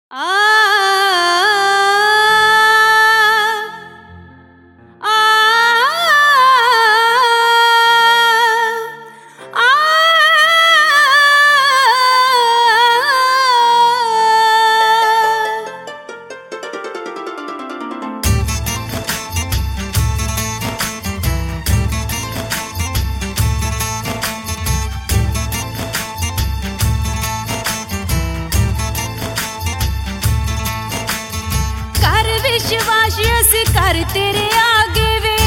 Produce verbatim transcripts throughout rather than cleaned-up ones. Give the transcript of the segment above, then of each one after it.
विश्वास अस कर तेरे आगे वे,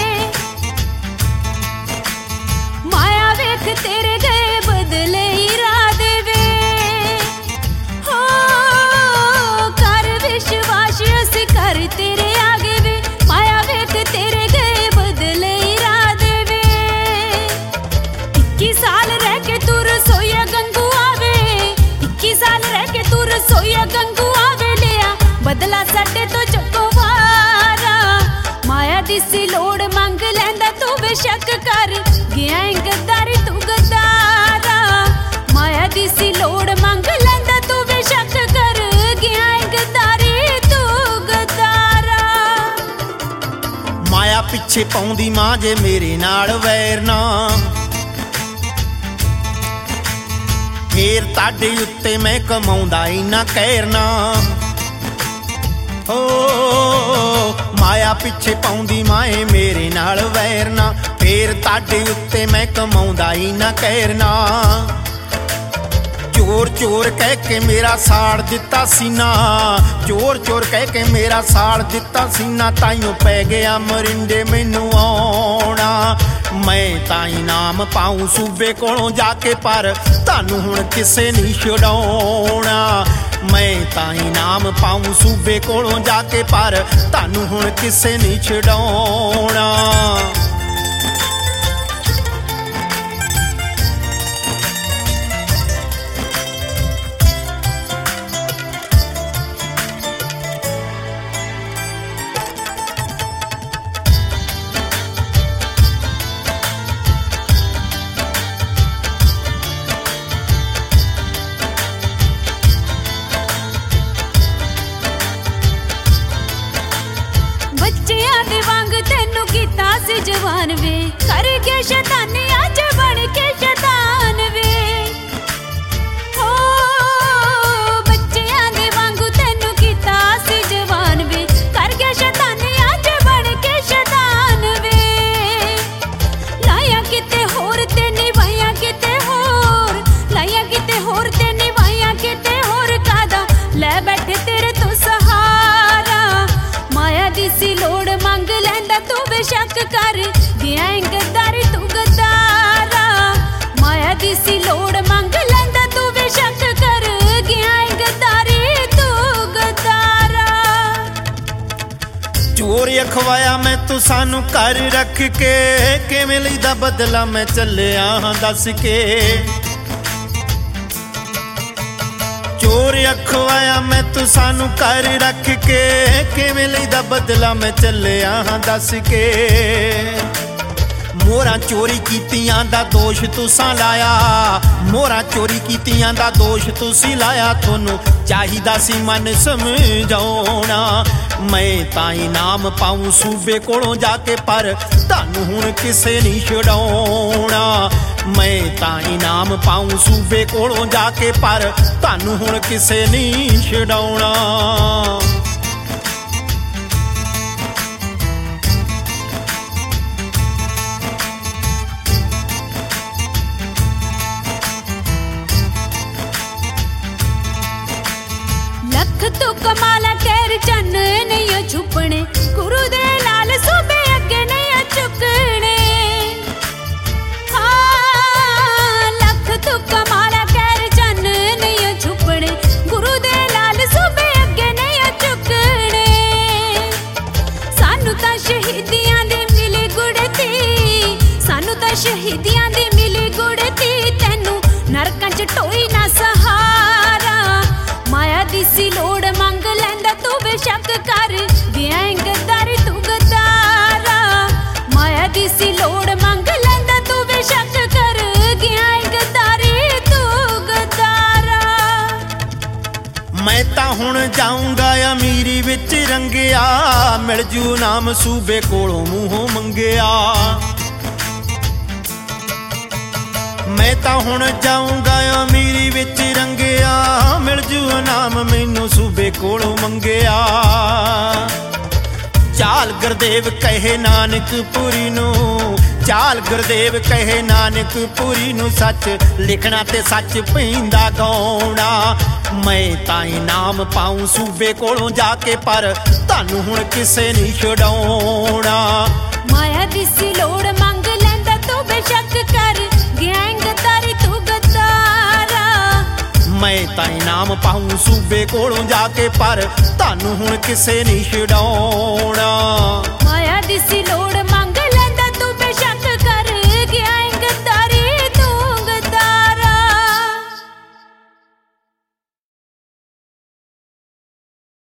माया वेख तेरे गए बदले इरादे वे। हो कर विश्वास अस कर तेरे आगे वे, माया वेख तेरे गए बदले इरादे वे। इक्की साल रह के तू रसोईया गंगू आवे, इक्की साल रह के तू रसोईया गंगू आवे, लिया बदला साडे तो दिसी लोड़ मंग लैंदा तू बेशक कर गया गद्दारी तू गद्दारा। माया दिसी लोड़ मंग लैंदा तू बेशक कर गया गद्दारी तू गद्दारा। माया पिछे पाउंदी मां जे मेरे नाल वैर ना, फेर ताडे उत्ते मैं कमाउंदा इना कहरना। हो माया पिछे पाउंदी माए मेरे नाल वैर ना, फेर ताडे उत्ते मैं कमाउंदा ही ना कहरना। चोर चोर कह के मेरा साड़ दिता सीना, चोर चोर कह के मेरा साड़ दिता सीना, ताइयों पै गया मरिंडे मैनू आउणा। मैं ताई नाम पाऊं सूबे कोलों जाके, पर तानू हुण किसे नहीं छड़ाउणा। मैं ताई नाम पाऊं सूबे कोलों जाके, पर तानू हुण किसे नहीं छड़ाउणा। जवान वे कर के शैतानी अज बन के शैतान वे। हो बच्चियां दे वांगू तेनू कीता सी जवान वे, कर के शैतानी अज बन के शैतान वे। लाया किते होर ते निभाइया किते होर, लाया किते होर ते निभाइया किते होर, कादा ले बैठे तेरे तो सहारा। माया दिसी लोड़ मंग लैंदा तू बेशक कर गया गद्दारी तू गद्दारा। माया दिसी लोड़ मंग लैंदा तू बेशक कर गया गद्दारी तू गद्दारा। चोर अखवाया मैं तू सानू कर रख के, किवें लईदा बदला मैं चलिया दस के। चोर अखवाया मैं तू सानू कर रख के, किवें लईदा बदला मैं चलिया दस के। मोरा चोरी कीतियां दा दोष तुसां लाया, मोरा चोरी कीतियां दा दोष तुसी लाया, थोनू चाहिदा सी मन समझाउणा। मैं ताई नाम पाऊं सूबे कोलों जाके, पर तानू हुण किसे नहीं छड़ाउणा। मैं ताई नाम पाऊं सूबे कोलों जाके, पर तानू हुण किसे नहीं छड़ाउणा। लख तू कमाला कहर चन नहीं छुपने, गुरु दे लाल सूबे अगे नहीं चुकने। हाँ लख तू कमाला कहर चन नहीं छुपने, गुरु दे लाल सूबे अगे नहीं चुकने। सानू तां शहीदियां दी मिली गुड़ती, सानू तां शहीदियां दी मिली गुड़ती, तैनू नरकां च टोई ना सहारा। माया दिसी लोड़ मंग लैंदा तू बेशक कर गया गद्दारी तू गद्दारा। माया दिसी लोड़ मंग लैंदा तू बेशक कर गया गद्दारी तू गद्दारा। मैं ता ਤਾਂ ਹੁਣ ਜਾਊਂਗਾ ਅਮੀਰੀ ਵਿੱਚ ਰੰਗਿਆ, ਮਿਲ ਜੂ ਨਾਮ ਸੂਬੇ ਕੋਲੋਂ ਮੂੰਹੋਂ ਮੰਗਿਆ। ਮੈਂ ਤਾਂ ਹੁਣ ਜਾਊਂਗਾ ਅਮੀਰੀ ਵਿੱਚ ਰੰਗਿਆ, ਮਿਲ ਜੂ ਨਾਮ ਮੈਨੂੰ ਸੂਬੇ ਕੋਲੋਂ ਮੰਗਿਆ। ਚਾਲ ਗੁਰਦੇਵ ਕਹੇ ਨਾਨਕਪੁਰੀ ਨੂੰ, ਚਾਲ ਗੁਰਦੇਵ ਕਹੇ ਨਾਨਕਪੁਰੀ ਨੂੰ, ਸੱਚ ਲਿਖਣਾ ਤੇ ਸੱਚ ਪੈਂਦਾ ਗਾਉਣਾ। ਮੈਂ ਤਾਂ ਇਨਾਮ ਪਾਉਂ ਸੂਬੇ ਕੋਲੋਂ ਜਾ ਕੇ, ਪਰ ਤੁਹਾਨੂੰ ਹੁਣ ਕਿਸੇ ਨਹੀਂ ਛਡਾਉਣਾ। ਮਾਇਆ ਦੀ ਸੀ ਲੋੜ ਮੰਗ ਲੈਂਦਾ ਤੂੰ ਬੇਸ਼ੱਕ ਕਰ, ਗੈਂਗ ਤਾਰੀ ਤੂੰ ਗਦਾਰਾ। ਮੈਂ ਤਾਂ ਇਨਾਮ ਪਾਉਂ ਸੂਬੇ ਕੋਲੋਂ ਜਾ ਕੇ, ਪਰ ਤੁਹਾਨੂੰ ਹੁਣ ਕਿਸੇ ਨਹੀਂ ਛਡਾਉਣਾ। ਮਾਇਆ ਦੀ ਸੀ ਲੋੜ